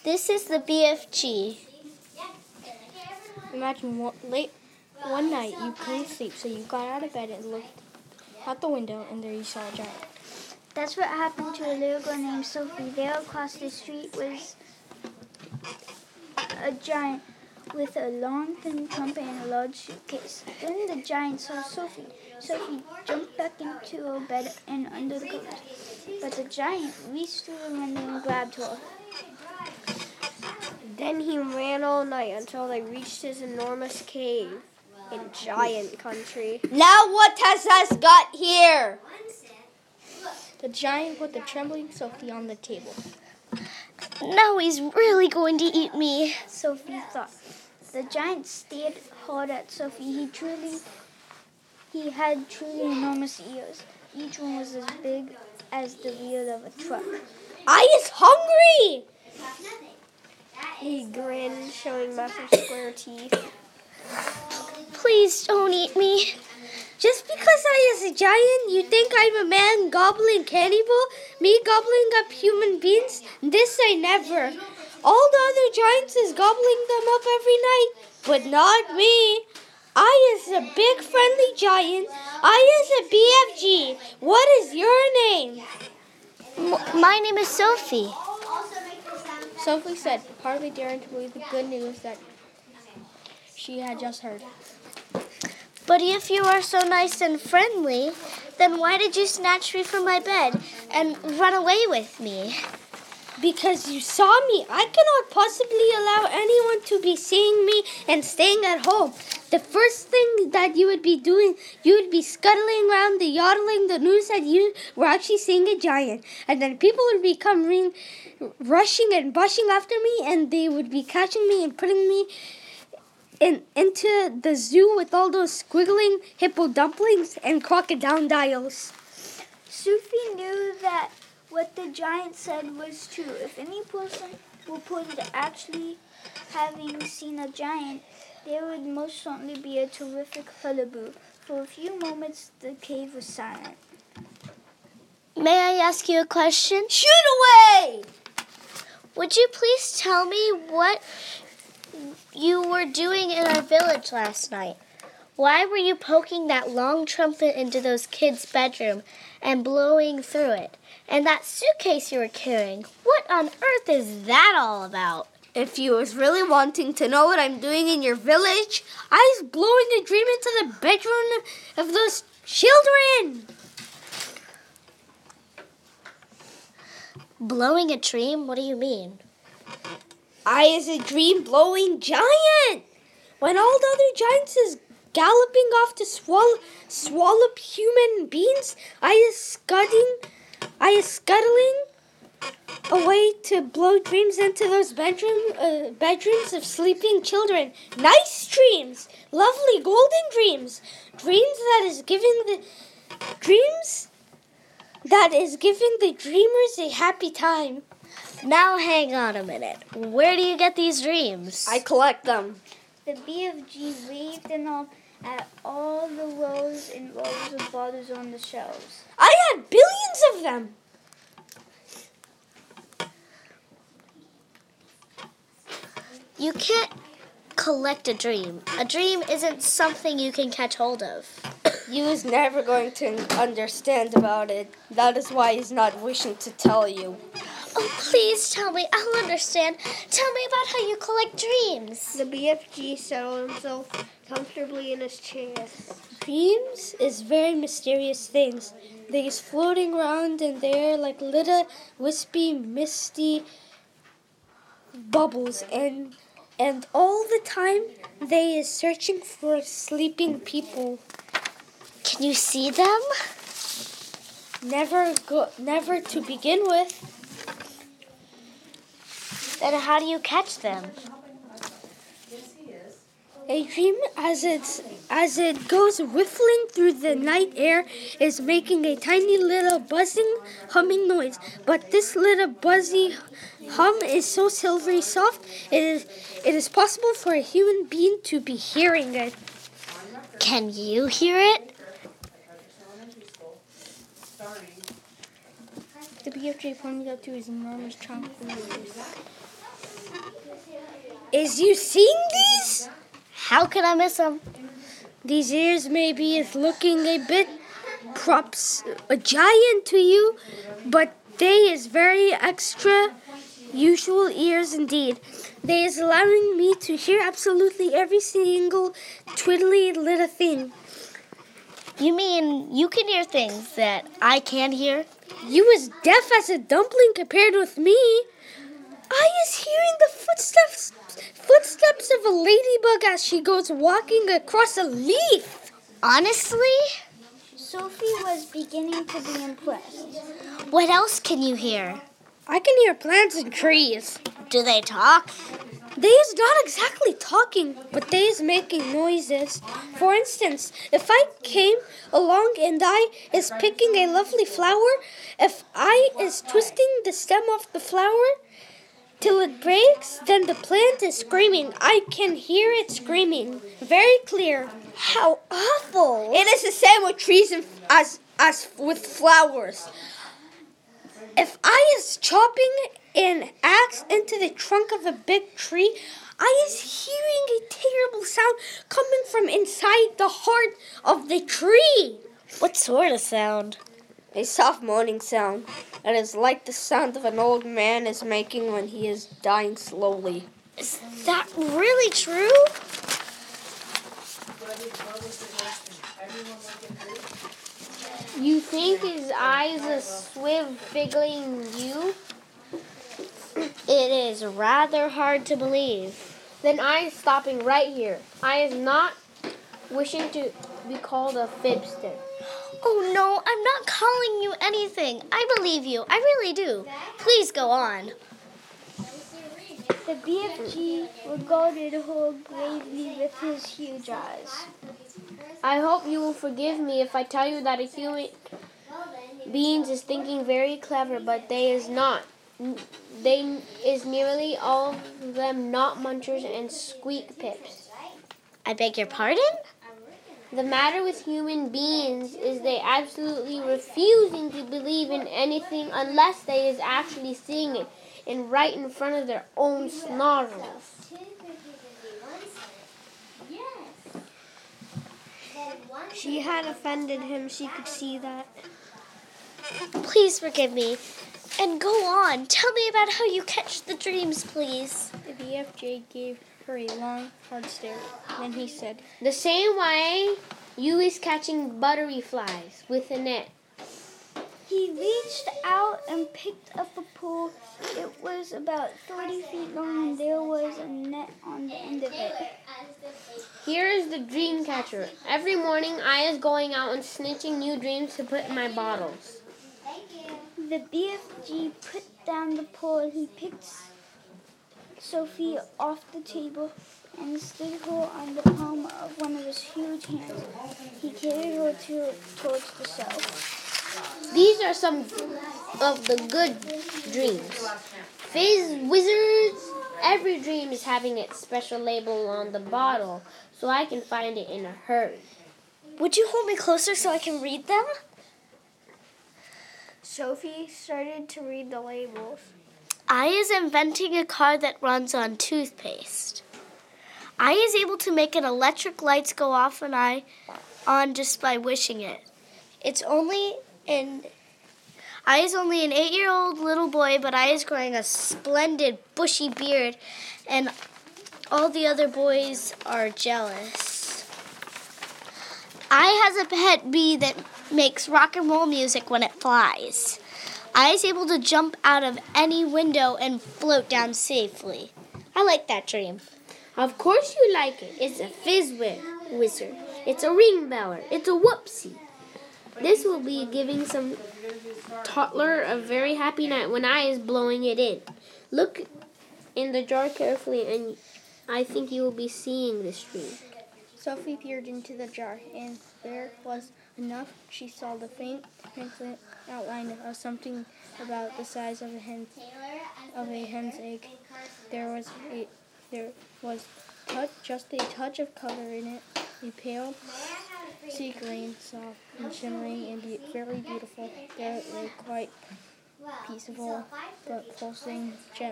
This is the BFG. Imagine one night you couldn't sleep, so you got out of bed and looked out the window, and there you saw a giant. That's what happened to a little girl named Sophie. There across the street was a giant with a long, thin trumpet and a large suitcase. Then the giant saw Sophie. Sophie jumped back into her bed and under the covers. But the giant reached through the window and grabbed her. Then he ran all night until they reached his enormous cave in giant country. Now what has us got here? The giant put the trembling Sophie on the table. Now he's really going to eat me. Sophie thought. The giant stared hard at Sophie. He had truly enormous ears. Each one was as big as the wheel of a truck. I is hungry! He grinned, showing massive square teeth. Please don't eat me. Just because I is a giant, you think I'm a man gobbling cannibal? Me gobbling up human beings? This I never. All the other giants is gobbling them up every night, but not me. I is a big friendly giant. I is a BFG. What is your name? My name is Sophie. Sophie said, hardly daring to believe the good news that she had just heard. But if you are so nice and friendly, then why did you snatch me from my bed and run away with me? Because you saw me. I cannot possibly allow anyone to be seeing me and staying at home. The first thing that you would be doing, you would be scuttling around the yodeling the news that you were actually seeing a giant. And then people would be rushing and bushing after me, and they would be catching me and putting me into the zoo with all those squiggling hippo dumplings and crocodiles. Sophie knew that what the giant said was true. If any person reported actually having seen a giant, there would most certainly be a terrific hullabaloo. For a few moments, the cave was silent. May I ask you a question? Shoot away! Would you please tell me what you were doing in our village last night? Why were you poking that long trumpet into those kids' bedroom and blowing through it? And that suitcase you were carrying, what on earth is that all about? If you was really wanting to know what I'm doing in your village, I was blowing a dream into the bedroom of those children. Blowing a dream? What do you mean? I is a dream-blowing giant. When all the other giants is galloping off to swallow human beings, I is scuttling away to blow dreams into those bedrooms of sleeping children. Nice dreams, lovely golden dreams, dreams that is giving the dreamers a happy time. Now hang on a minute. Where do you get these dreams? I collect them. The BFG waved them off at all the rows and rows of bottles on the shelves. I had billions of them. You can't collect a dream. A dream isn't something you can catch hold of. You is never going to understand about it. That is why he's not wishing to tell you. Oh, please tell me. I'll understand. Tell me about how you collect dreams. The BFG settled himself comfortably in his chair. Dreams is very mysterious things. They is floating around in the air like little wispy, misty bubbles, and all the time they is searching for sleeping people. Can you see them? Never to begin with. Then how do you catch them? A dream, as it goes whiffling through the night air, is making a tiny little buzzing, humming noise. But this little buzzy hum is so silvery soft, it is possible for a human being to be hearing it. Can you hear it? The BFG pointed up to his enormous trunk. Is you seeing these? How can I miss them? These ears maybe is looking a bit props a giant to you, but they is very extra usual ears indeed. They is allowing me to hear absolutely every single twiddly little thing. You mean you can hear things that I can't hear? You is deaf as a dumpling compared with me. I is hearing the footsteps of a ladybug as she goes walking across a leaf. Honestly? Sophie was beginning to be impressed. What else can you hear? I can hear plants and trees. Do they talk? They is not exactly talking, but they is making noises. For instance, if I came along and I is picking a lovely flower, if I is twisting the stem off the flower till it breaks, then the plant is screaming. I can hear it screaming. Very clear. How awful! It is the same with trees and as with flowers. If I is chopping an axe into the trunk of a big tree, I is hearing a terrible sound coming from inside the heart of the tree. What sort of sound? A soft moaning sound. It is like the sound of an old man is making when he is dying slowly. Is that really true? You think his eyes are figgling you? It is rather hard to believe. Then I is stopping right here. I is not wishing to be called a fibster. Oh no, I'm not calling you anything. I believe you. I really do. Please go on. The BFG regarded her gravely with his huge eyes. I hope you will forgive me if I tell you that a human being is thinking very clever, but they is not. They is nearly all of them not munchers and squeak pips. I beg your pardon? The matter with human beings is they absolutely refusing to believe in anything unless they is actually seeing it and right in front of their own snarls. She had offended him. She could see that. Please forgive me. And go on. Tell me about how you catch the dreams, please. The BFJ gave her a long, hard stare. Then he said, The same way you is catching buttery flies with a net. He reached out and picked up a pole. It was about 30 feet long and there was a net on the end of it. Here is the dream catcher. Every morning I is going out and snitching new dreams to put in my bottles. The BFG put down the pole. He picked Sophie off the table and stood her on the palm of one of his huge hands. He carried her towards the cell. These are some of the good dreams. Fizz Wizards. Every dream is having its special label on the bottle, so I can find it in a hurry. Would you hold me closer so I can read them? Sophie started to read the labels. I is inventing a car that runs on toothpaste. I is able to make an electric lights go off and on just by wishing it. I is only an 8-year-old little boy, but I is growing a splendid bushy beard, and all the other boys are jealous. I has a pet bee that makes rock and roll music when it flies. I is able to jump out of any window and float down safely. I like that dream. Of course you like it. It's a Fizz Wizard. It's a ring beller. It's a whoopsie. This will be giving some toddler a very happy night when I is blowing it in. Look in the jar carefully and I think you will be seeing this dream. Sophie peered into the jar, and there was enough. She saw the faint outline of something about the size of a hen's egg. There was just a touch of color in it, a pale sea green, soft and shimmering and very beautiful. There lay quite peaceful but pulsing gently